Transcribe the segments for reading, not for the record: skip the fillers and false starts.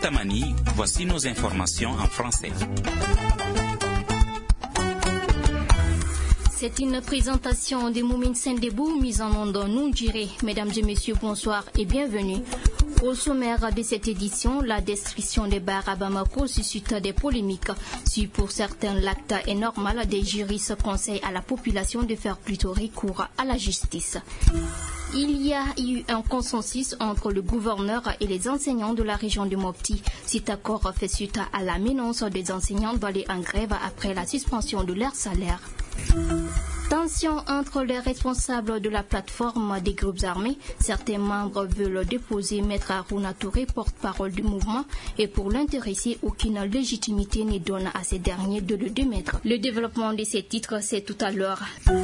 Tamani, voici nos informations en français. C'est une présentation de Moumine Sendebou mise en onde en Nungiré. Mesdames et messieurs, bonsoir et bienvenue. Au sommaire de cette édition, la destruction des bars à Bamako suscite des polémiques. Si pour certains l'acte est normal, des juristes conseillent à la population de faire plutôt recours à la justice. Il y a eu un consensus entre le gouverneur et les enseignants de la région de Mopti. Cet accord fait suite à la menace des enseignants d'aller en grève après la suspension de leur salaire. Tension entre les responsables de la plateforme des groupes armés. Certains membres veulent déposer Maître Aruna Touré, porte-parole du mouvement, et pour l'intéresser, aucune légitimité ne donne à ces derniers de le démettre. Le développement de ces titres, c'est tout à l'heure.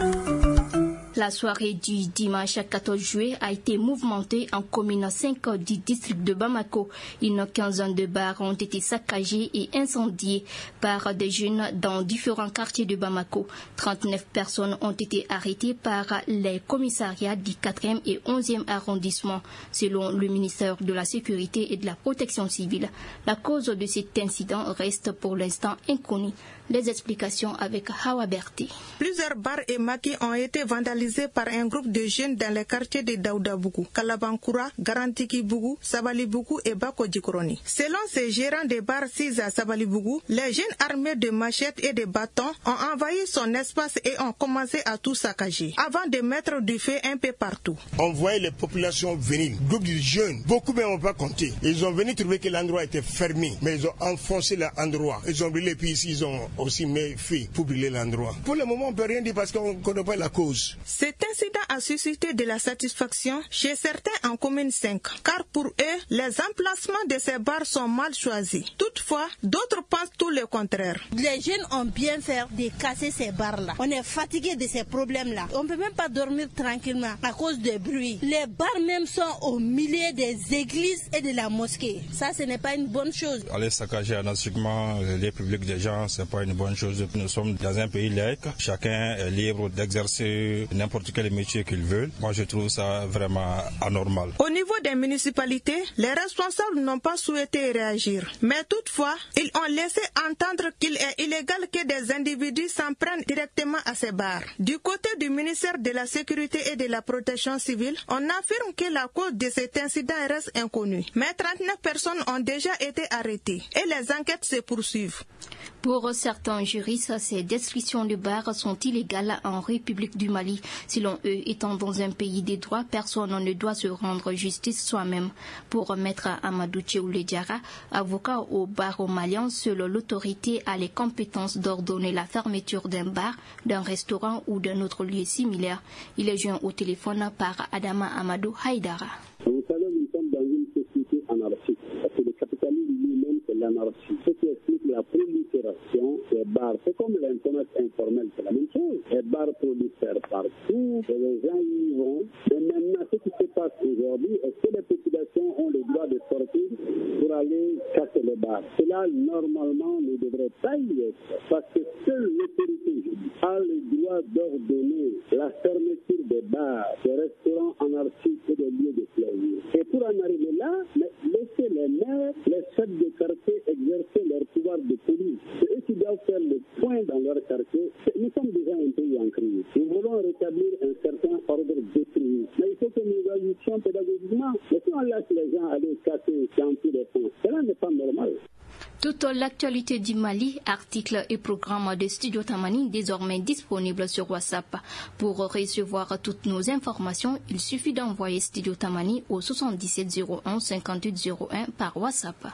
La soirée du dimanche 14 juillet a été mouvementée en commune 5 du district de Bamako. Une quinzaine de bars ont été saccagés et incendiés par des jeunes dans différents quartiers de Bamako. 39 personnes ont été arrêtées par les commissariats du 4e et 11e arrondissement, selon le ministère de la Sécurité et de la Protection civile. La cause de cet incident reste pour l'instant inconnue. Les explications avec Hawa Berti. Plusieurs bars et maquis ont été vandalisés par un groupe de jeunes dans les quartiers de Daoudabougou, Kalabankura, Garantikibougou, Sabalibougou et Bako-Djikroni. Selon ces gérants des bars 6 à Sabalibougou, les jeunes armés de machettes et de bâtons ont envahi son espace et ont commencé à tout saccager, avant de mettre du feu un peu partout. On voyait les populations venir, groupe de jeunes, beaucoup même n'ont pas compté. Ils ont venu trouver que l'endroit était fermé, mais ils ont enfoncé l'endroit. Ils ont brûlé, puis ici ils ont aussi mis feu pour brûler l'endroit. Pour le moment, on ne peut rien dire parce qu'on ne connaît pas la cause. Cet incident a suscité de la satisfaction chez certains en commune 5, car pour eux, les emplacements de ces bars sont mal choisis. Toutefois, d'autres pensent tout le contraire. Les jeunes ont bien fait de casser ces bars-là. On est fatigué de ces problèmes-là. On ne peut même pas dormir tranquillement à cause du bruit. Les bars même sont au milieu des églises et de la mosquée. Ça, ce n'est pas une bonne chose. Aller saccager anarchiquement les publics des gens, ce n'est pas une bonne chose. Nous sommes dans un pays laïque. Chacun est libre d'exercer n'importe quel métier qu'il veut. Moi, je trouve ça vraiment anormal. Au niveau des municipalités, les responsables n'ont pas souhaité réagir. Mais toutefois, ils ont laissé entendre qu'il est illégal que des individus s'en prennent directement à ces bars. Du côté du ministère de la Sécurité et de la Protection civile, on affirme que la cause de cet incident reste inconnue. Mais 39 personnes ont déjà été arrêtées et les enquêtes se poursuivent. Pour certains juristes, ces destructions de bars sont illégales en République du Mali. Selon eux, étant dans un pays des droits, personne ne doit se rendre justice soi-même. Pour Maître Amadou Tchéoulé Diarra, avocat au barreau malien, seule l'autorité a les compétences d'ordonner la fermeture d'un bar, d'un restaurant ou d'un autre lieu similaire. Il est joint au téléphone par Adama Amadou Haïdara. Vous savez, nous sommes dans une société anarchique. Parce que le capitalisme lui-même, c'est l'anarchie. Ce qui explique la prolifération des bars. C'est comme le commerce informel, c'est la même chose. Les bars prolifèrent partout, et les gens y vont. Mais maintenant, ce qui se passe aujourd'hui, est-ce que les populations ont le droit de sortir pour aller casser les bars? Cela, normalement, ne devrait pas y être. Parce que seule l'autorité a le droit d'ordonner la fermeture des bars, des restaurants anarchiques et des lieux de plaisir. Et pour en arriver là, laissez les maires, les chefs de quartier exercer leur pouvoir de police. C'est eux qui doivent faire le point dans leur quartier. Nous sommes déjà un pays en crise. Nous voulons rétablir un certain ordre défini. Mais il faut que nous agissions pédagogiquement. Mais si on laisse les gens aller casser dans tous les sens, cela n'est pas normal. Toute l'actualité du Mali, articles et programmes de Studio Tamani désormais disponibles sur WhatsApp. Pour recevoir toutes nos informations, il suffit d'envoyer Studio Tamani au 77 01 58 01 par WhatsApp.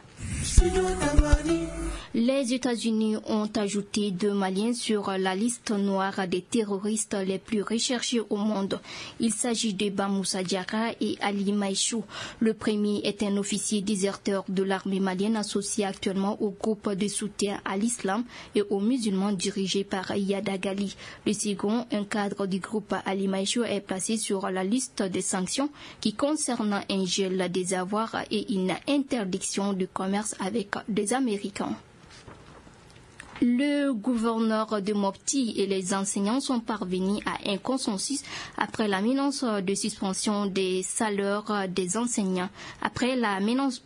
Les États-Unis ont ajouté 2 Maliens sur la liste noire des terroristes les plus recherchés au monde. Il s'agit de Bamoussa Diarra et Ali Maïchou. Le premier est un officier déserteur de l'armée malienne associé actuellement au groupe de soutien à l'islam et aux musulmans dirigé par Yada Gali. Le second, un cadre du groupe Ali Maïchou, est placé sur la liste des sanctions qui concernent un gel des avoirs et une interdiction de commerce avec des Américains. Le gouverneur de Mopti et les enseignants sont parvenus à un consensus après la menace de suspension des salaires des enseignants. Après la menace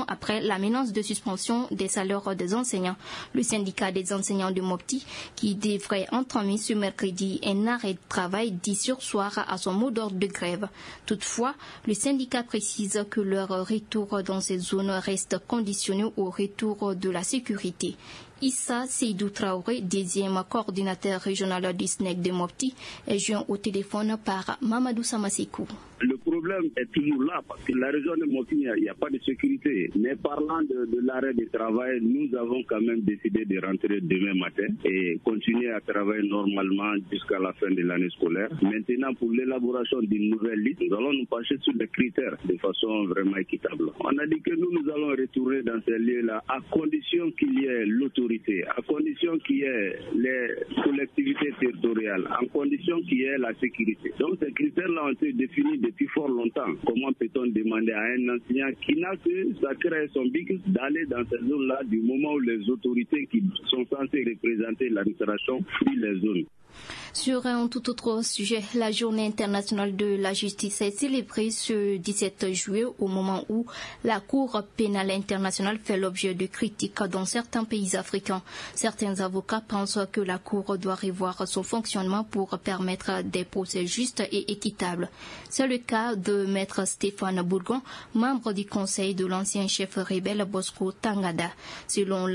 de suspension des salaires des enseignants, le syndicat des enseignants de Mopti, qui devrait entamer ce mercredi un arrêt de travail dit sursoir à son mot d'ordre de grève. Toutefois, le syndicat précise que leur retour dans ces zones reste conditionné au retour de la sécurité. Issa Seydou Traoré, 10e coordinateur régional du SNEC de Mopti, est joint au téléphone par Mamadou Samasekou. Le problème est toujours là parce que la région de Mopti, il n'y a pas de sécurité. Mais parlant de l'arrêt de travail, nous avons quand même décidé de rentrer demain matin et continuer à travailler normalement jusqu'à la fin de l'année scolaire. Maintenant, pour l'élaboration d'une nouvelle liste, nous allons nous pencher sur les critères de façon vraiment équitable. On a dit que nous allons retourner dans ces lieux-là à condition qu'il y ait l'autorité, à condition qu'il y ait les collectivités territoriales, à condition qu'il y ait la sécurité. Donc ces critères-là ont été définis depuis fort longtemps. Comment peut-on demander à un enseignant qui n'a que sacré son bic d'aller dans ces zones-là du moment où les autorités qui sont censées représenter l'administration fuient les zones? Sur un tout autre sujet, la journée internationale de la justice est célébrée ce 17 juillet au moment où la Cour pénale internationale fait l'objet de critiques dans certains pays africains. Certains avocats pensent que la Cour doit revoir son fonctionnement pour permettre des procès justes et équitables. C'est le cas de Maître Stéphane Bourgon, membre du conseil de l'ancien chef rebelle Bosco Tangada. Selon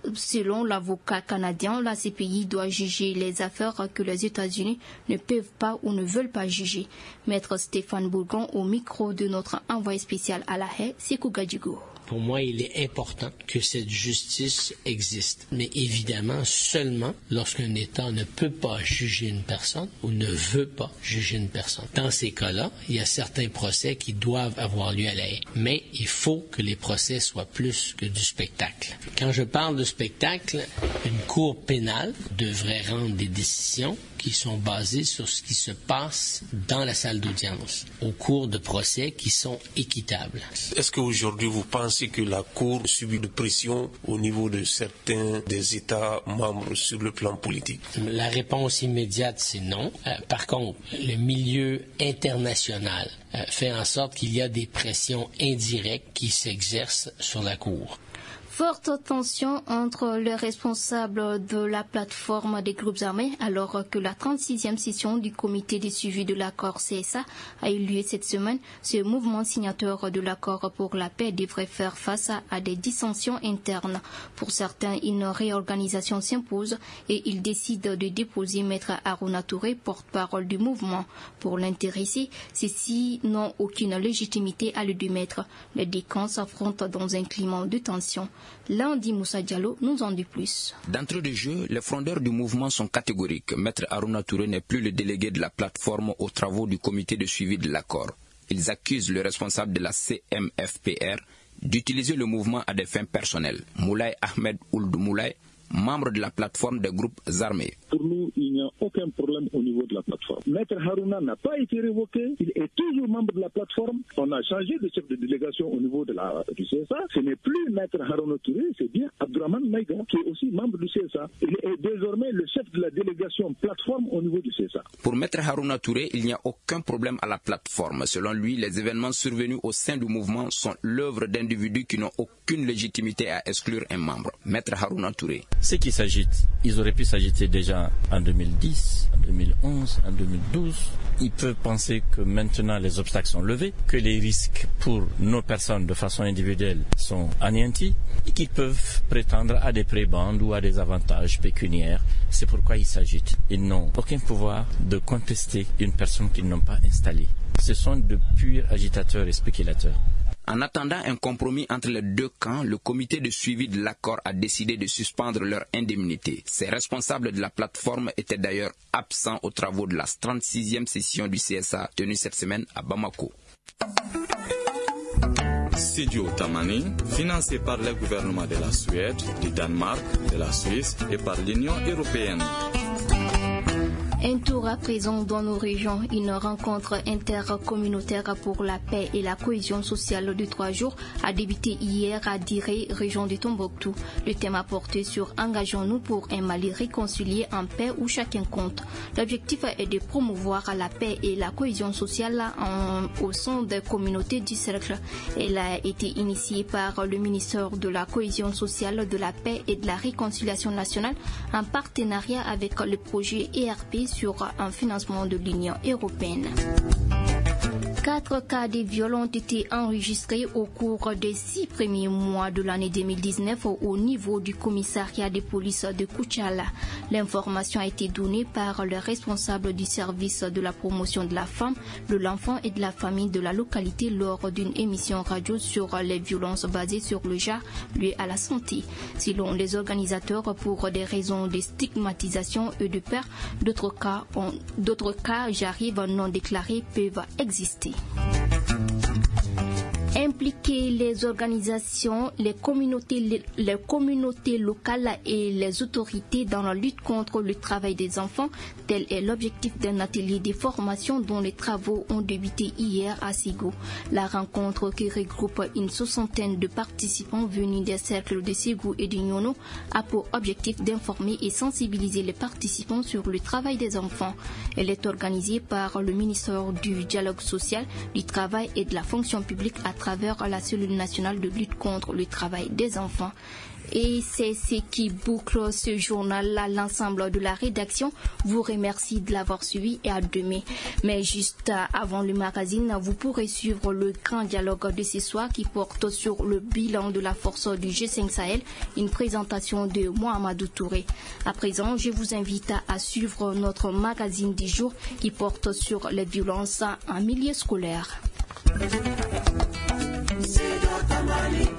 l'avocat canadien, la CPI doit juger les affaires que les États-Unis ne peuvent pas ou ne veulent pas juger. Maître Stéphane Bourgon au micro de notre envoyé spécial à La Haye, Sekou Gadjigo. Pour moi, il est important que cette justice existe. Mais évidemment, seulement lorsqu'un État ne peut pas juger une personne ou ne veut pas juger une personne. Dans ces cas-là, il y a certains procès qui doivent avoir lieu à La Haye. Mais il faut que les procès soient plus que du spectacle. Quand je parle de spectacle, une cour pénale devrait rendre des décisions qui sont basées sur ce qui se passe dans la salle d'audience, au cours de procès qui sont équitables. Est-ce qu'aujourd'hui vous pensez que la Cour subit de pression au niveau de certains des États membres sur le plan politique? La réponse immédiate, c'est non. Par contre, le milieu international fait en sorte qu'il y a des pressions indirectes qui s'exercent sur la Cour. Forte tension entre les responsables de la plateforme des groupes armés alors que la 36e session du comité de suivi de l'accord CSA a eu lieu cette semaine. Ce mouvement signateur de l'accord pour la paix devrait faire face à des dissensions internes. Pour certains, une réorganisation s'impose et ils décident de déposer Maître Harouna Touré, porte-parole du mouvement. Pour l'intéressé, ceux-ci n'ont aucune légitimité à le démettre. Les deux camps s'affrontent dans un climat de tension. Lundi Moussa Diallo nous en dit plus. D'entrée de jeu, les frondeurs du mouvement sont catégoriques. Maître Harouna Touré n'est plus le délégué de la plateforme aux travaux du comité de suivi de l'accord. Ils accusent le responsable de la CMFPR d'utiliser le mouvement à des fins personnelles. Moulay Ahmed Ould Moulay, membre de la plateforme des groupes armés. Pour nous, il n'y a aucun problème au niveau de la plateforme. Maître Harouna n'a pas été révoqué, il est toujours membre de la plateforme. On a changé de chef de délégation au niveau du CSA. Ce n'est plus Maître Harouna Touré, c'est bien Abdourahmane Maïga, qui est aussi membre du CSA. Il est désormais le chef de la délégation plateforme au niveau du CSA. Pour Maître Harouna Touré, il n'y a aucun problème à la plateforme. Selon lui, les événements survenus au sein du mouvement sont l'œuvre d'individus qui n'ont aucune légitimité à exclure un membre. Maître Harouna Touré. Ceux qui s'agitent, ils auraient pu s'agiter déjà en 2010, en 2011, en 2012. Ils peuvent penser que maintenant les obstacles sont levés, que les risques pour nos personnes de façon individuelle sont anéantis et qu'ils peuvent prétendre à des prébendes ou à des avantages pécuniaires. C'est pourquoi ils s'agitent. Ils n'ont aucun pouvoir de contester une personne qu'ils n'ont pas installée. Ce sont de purs agitateurs et spéculateurs. En attendant un compromis entre les deux camps, le comité de suivi de l'accord a décidé de suspendre leur indemnité. Ces responsables de la plateforme étaient d'ailleurs absents aux travaux de la 36e session du CSA tenue cette semaine à Bamako. Studio Tamani, financé par le gouvernement de la Suède, du Danemark, de la Suisse et par l'Union européenne. Un tour à présent dans nos régions, une rencontre intercommunautaire pour la paix et la cohésion sociale de 3 jours a débuté hier à Diré, région de Tombouctou. Le thème a porté sur Engageons-nous pour un Mali réconcilié en paix où chacun compte. L'objectif est de promouvoir la paix et la cohésion sociale au sein des communautés du cercle. Elle a été initiée par le ministère de la cohésion sociale, de la paix et de la réconciliation nationale en partenariat avec le projet ERP sur un financement de l'Union européenne. 4 cas de viol ont été enregistrés au cours des 6 premiers mois de l'année 2019 au niveau du commissariat de police de Koutchala. L'information a été donnée par le responsable du service de la promotion de la femme, de l'enfant et de la famille de la localité lors d'une émission radio sur les violences basées sur le genre liées à la santé. Selon les organisateurs, pour des raisons de stigmatisation et de peur, d'autres cas j'arrive non déclarés peuvent exister. Impliquer les organisations, les communautés locales et les autorités dans la lutte contre le travail des enfants, tel est l'objectif d'un atelier de formation dont les travaux ont débuté hier à Ségou. La rencontre qui regroupe une 60aine de participants venus des cercles de Ségou et de Nyono a pour objectif d'informer et sensibiliser les participants sur le travail des enfants. Elle est organisée par le ministère du Dialogue social, du Travail et de la Fonction publique à travers la cellule nationale de lutte contre le travail des enfants. Et c'est ce qui boucle ce journal-là. L'ensemble de la rédaction vous remercie de l'avoir suivi et à demain. Mais juste avant le magazine, vous pourrez suivre le grand dialogue de ce soir qui porte sur le bilan de la force du G5 Sahel, une présentation de Mohamedou Touré. À présent, je vous invite à suivre notre magazine du jour qui porte sur les violences en milieu scolaire.